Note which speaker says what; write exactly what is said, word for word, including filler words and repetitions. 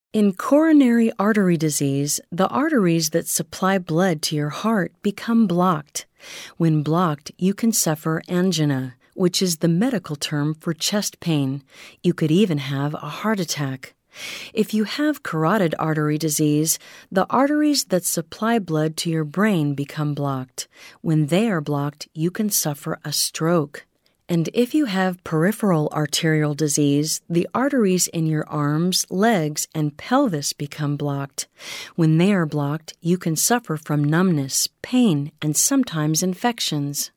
Speaker 1: In coronary artery disease, the arteries that supply blood to your heart become blocked. When blocked, you can suffer angina, which is the medical term for chest pain. You could even have a heart attack. If you have carotid artery disease, the arteries that supply blood to your brain become blocked. When they are blocked, you can suffer a stroke. And if you have peripheral arterial disease, the arteries in your arms, legs, and pelvis become blocked. When they are blocked, you can suffer from numbness, pain, and sometimes infections.